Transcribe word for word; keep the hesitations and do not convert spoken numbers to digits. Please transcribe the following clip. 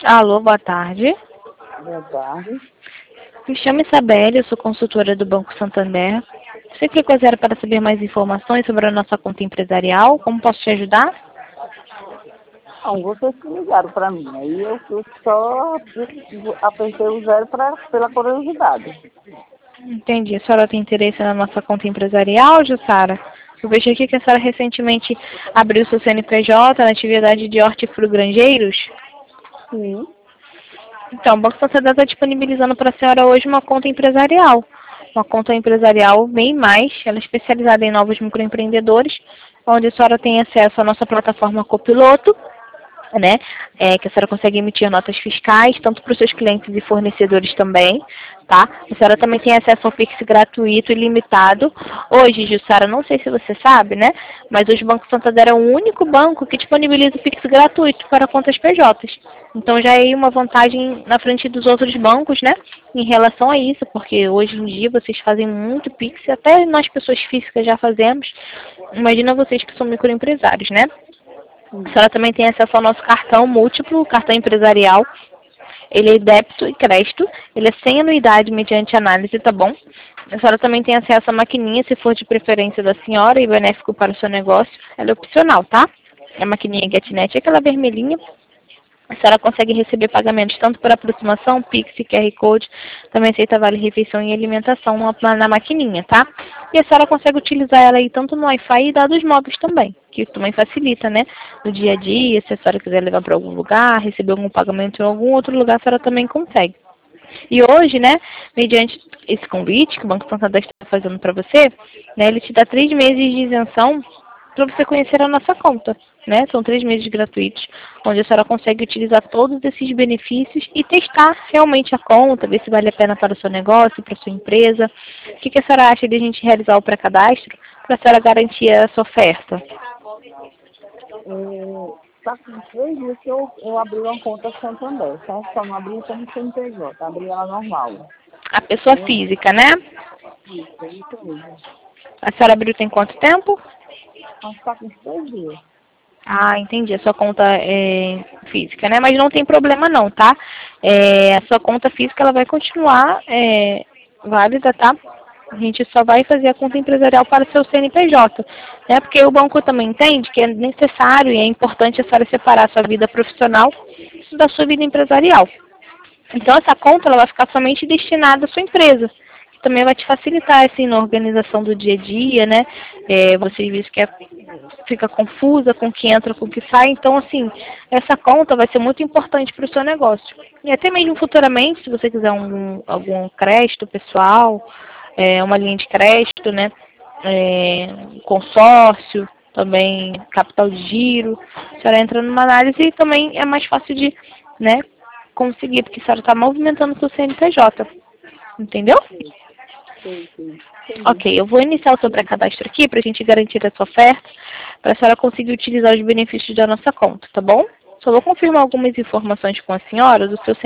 Alô, boa tarde. Boa tarde. Me chamo Isabelle, eu sou consultora do Banco Santander. Você clicou zero para saber mais informações sobre a nossa conta empresarial. Como posso te ajudar? Não, vocês que ligaram para mim. Aí eu, eu só apertei o zero pra, pela curiosidade. Entendi. A senhora tem interesse na nossa conta empresarial, Jussara? Eu vejo aqui que a senhora recentemente abriu seu C N P J na atividade de hortifrugrangeiros. Sim. Então, o Banco Santander está disponibilizando para a senhora hoje uma conta empresarial. Uma conta empresarial bem mais, ela é especializada em novos microempreendedores, onde a senhora tem acesso à nossa plataforma Copiloto, né? É, que a senhora consegue emitir notas fiscais, tanto para os seus clientes e fornecedores também, tá? A senhora também tem acesso ao Pix gratuito e limitado. Hoje, Jussara, não sei se você sabe, né? Mas hoje o Banco Santander é o único banco que disponibiliza o Pix gratuito para contas P Js. Então já é uma vantagem na frente dos outros bancos, né? Em relação a isso, porque hoje em dia vocês fazem muito Pix, até nós pessoas físicas já fazemos. Imagina vocês que são microempresários, né? A senhora também tem acesso ao nosso cartão múltiplo, cartão empresarial. Ele é débito e crédito. Ele é sem anuidade mediante análise, tá bom? A senhora também tem acesso à maquininha, se for de preferência da senhora e benéfico para o seu negócio. Ela é opcional, tá? É a maquininha GetNet, é aquela vermelhinha. A senhora consegue receber pagamentos tanto por aproximação, Pix, Q R Code, também aceita vale refeição e alimentação na, na maquininha, tá? E a senhora consegue utilizar ela aí tanto no Wi-Fi e dados móveis também, que também facilita, né? No dia a dia, se a senhora quiser levar para algum lugar, receber algum pagamento em algum outro lugar, a senhora também consegue. E hoje, né, mediante esse convite que o Banco Santander está fazendo para você, né, ele te dá três meses de isenção para você conhecer a nossa conta, né? São três meses gratuitos, onde a senhora consegue utilizar todos esses benefícios e testar realmente a conta, ver se vale a pena para o seu negócio, para a sua empresa. O que, que a senhora acha de a gente realizar o pré-cadastro para a senhora garantir essa oferta? Está com três dias que eu, eu abri uma conta Santander, tá? Só não abri como C N P J, abri ela normal. A pessoa Eu, física, né? isso, é isso mesmo. A senhora abriu tem quanto tempo? Mas está com três dias. Ah, entendi. A sua conta é física, né? Mas não tem problema não, tá? É, a sua conta física ela vai continuar é, válida, tá? A gente só vai fazer a conta empresarial para o seu C N P J, né? Porque o banco também entende que é necessário e é importante a senhora separar a sua vida profissional da sua vida empresarial. Então, essa conta ela vai ficar somente destinada à sua empresa. Também vai te facilitar assim na organização do dia a dia, né? É, você diz que é, fica confusa com o que entra, com o que sai. Então, assim, essa conta vai ser muito importante para o seu negócio. E até mesmo futuramente, se você quiser um, algum crédito pessoal, é, uma linha de crédito, né? É, consórcio, também capital de giro, a senhora entra numa análise e também é mais fácil de, né, conseguir, porque a senhora está movimentando o seu C N P J. Entendeu? Sim, sim. Ok, eu vou iniciar o seu pré-cadastro aqui para a gente garantir essa oferta, para a senhora conseguir utilizar os benefícios da nossa conta, tá bom? Só vou confirmar algumas informações com a senhora do seu